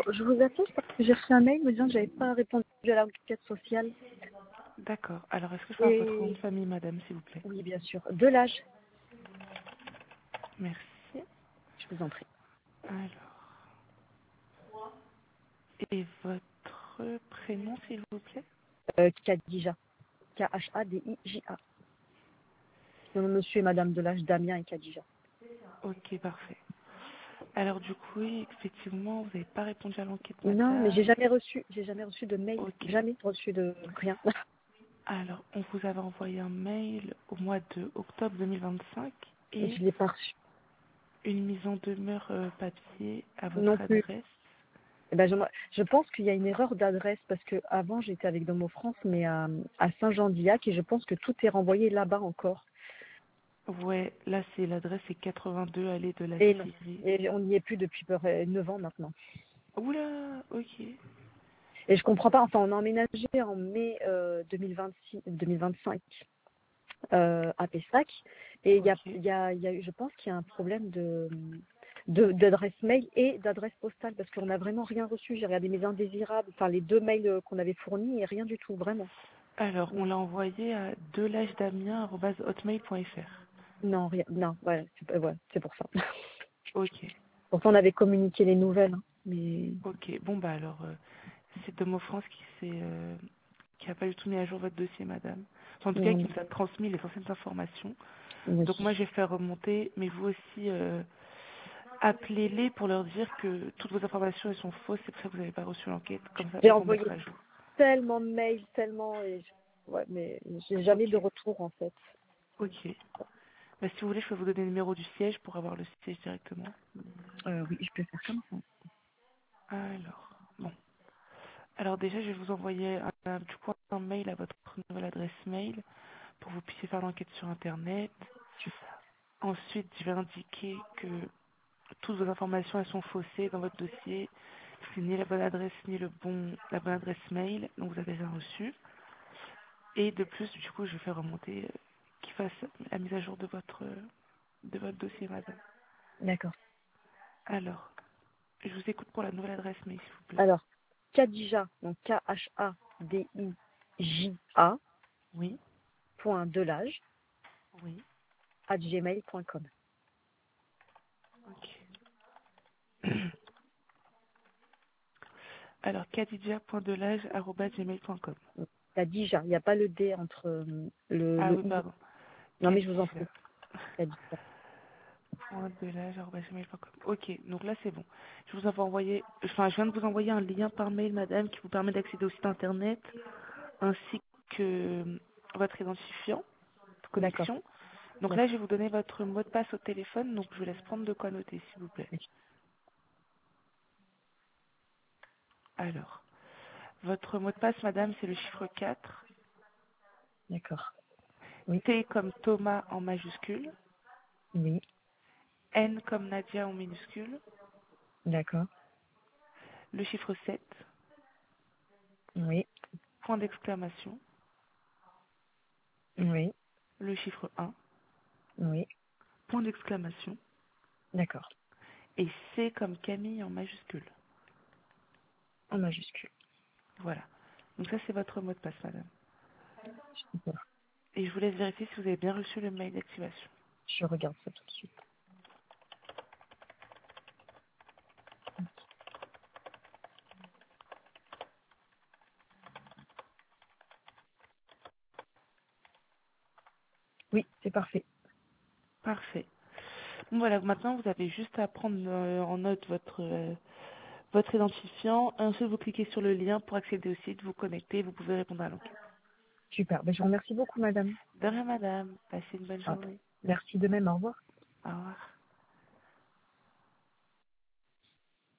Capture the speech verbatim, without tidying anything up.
je vous appelle parce que j'ai reçu un mail me disant que j'avais pas répondu à l'enquête sociale. D'accord. Alors, est-ce que je peux avoir votre nom Et de famille, madame, s'il vous plaît? oui, bien sûr. De l'âge, Merci. je vous en prie. Alors, et votre prénom, s'il vous plaît? Euh, Khadija. K H A D I J A. Mon monsieur et madame de l'âge, Damien et Khadija. Ok, parfait. Alors, du coup, oui, effectivement, vous n'avez pas répondu à l'enquête, Non, mais j'ai madame. jamais reçu, j'ai jamais reçu de mail. Ok. Jamais reçu de rien. Alors, on vous avait envoyé un mail au mois de octobre deux mille vingt-cinq et Je l'ai pas reçu. une mise en demeure euh, papier à Non votre plus. adresse. Eh ben, je, je pense qu'il y a une erreur d'adresse parce que avant j'étais avec Domo France, mais à, à Saint-Jean-d'Illac et je pense que tout est renvoyé là-bas encore. Ouais, là, c'est l'adresse est quatre-vingt-deux allée de la Et non. Syrie. Et on n'y est plus depuis neuf ans maintenant. Oula, ok. Et je comprends pas. Enfin, on a emménagé en mai euh, deux mille vingt-six, deux mille vingt-cinq euh, à Pessac. Et il y a, Ok. il y a, il y a, je pense qu'il y a un problème de de- d'adresse mail et d'adresse postale parce qu'on n'a vraiment rien reçu. J'ai regardé mes indésirables, enfin les deux mails euh, qu'on avait fournis et rien du tout, vraiment. Alors, on l'a envoyé à delagedamien arobase hotmail point fr. Non, rien, non, ouais, c'est ouais, c'est pour ça. Ok, Pourtant, on avait communiqué les nouvelles, hein, mais ok. Bon, bah alors, euh, c'est Domo France qui s'est, euh, qui a pas du tout mis à jour votre dossier, madame. Enfin, en tout cas, non, qui nous a transmis les anciennes informations. oui. Donc moi, je vais faire remonter, mais vous aussi, euh, appelez-les pour leur dire que toutes vos informations elles sont fausses, c'est pour ça que vous n'avez pas reçu l'enquête. Comme ça, J'ai eux vont envoyé mettre à jour. tellement de mails, tellement, et je- ouais, mais j'ai jamais de Ok, retour en fait. ok. Bah, si vous voulez, je peux vous donner le numéro du siège pour avoir le siège directement. Euh, oui, je peux faire comme ça. Alors, bon. Alors déjà, je vais vous envoyer un, un- du coup un mail à votre nouvelle adresse mail pour que vous puissiez faire l'enquête sur Internet. Ensuite, je vais indiquer que toutes vos informations elles sont faussées dans votre dossier. C'est ni la bonne adresse ni le bon, la bonne adresse mail, donc vous avez rien reçu. Et de plus, du coup, je vais faire remonter euh, qu'il fasse la mise à jour de votre de votre dossier, madame. D'accord. Alors, je vous écoute pour la nouvelle adresse mail, s'il vous plaît. Alors, Khadija, donc K H A D I J A, Oui, point delage, oui, at gmail point com. ok. Alors, khadija.delage arobase gmail point com. Khadija, il n'y a pas le D entre euh, le, Ah le oui, I. pardon. Non, mais je vous en prie. Khadija. Khadija. Point delage arobase gmail point com. Ok, donc là c'est bon. Je vous avais envoyé, enfin je viens de vous envoyer un lien par mail, madame, qui vous permet d'accéder au site internet, ainsi que euh, votre identifiant de D'accord. connexion. Donc là je D'accord. vais vous donner votre mot de passe au téléphone, donc je vous laisse prendre de quoi noter, s'il vous plaît. Alors, votre mot de passe, madame, c'est le chiffre quatre, D'accord. Oui. T comme Thomas en majuscule, Oui. N comme Nadia en minuscule, D'accord. le chiffre sept, Oui. point d'exclamation, Oui. le chiffre un, Oui. point d'exclamation, D'accord. et C comme Camille en majuscule. En majuscule. Voilà. Donc ça, c'est votre mot de passe, madame. Super. Et je vous laisse vérifier si vous avez bien reçu le mail d'activation. Je regarde ça tout de suite. Oui, c'est parfait. Parfait. Bon, voilà, maintenant, vous avez juste à prendre euh, en note votre, euh, votre identifiant. Et ensuite, vous cliquez sur le lien pour accéder au site, vous connectez, vous pouvez répondre à l'enquête. Super. Ben, je vous remercie beaucoup, madame. De rien, madame. Passez une bonne Ah, journée. merci de même. Au revoir. Au revoir.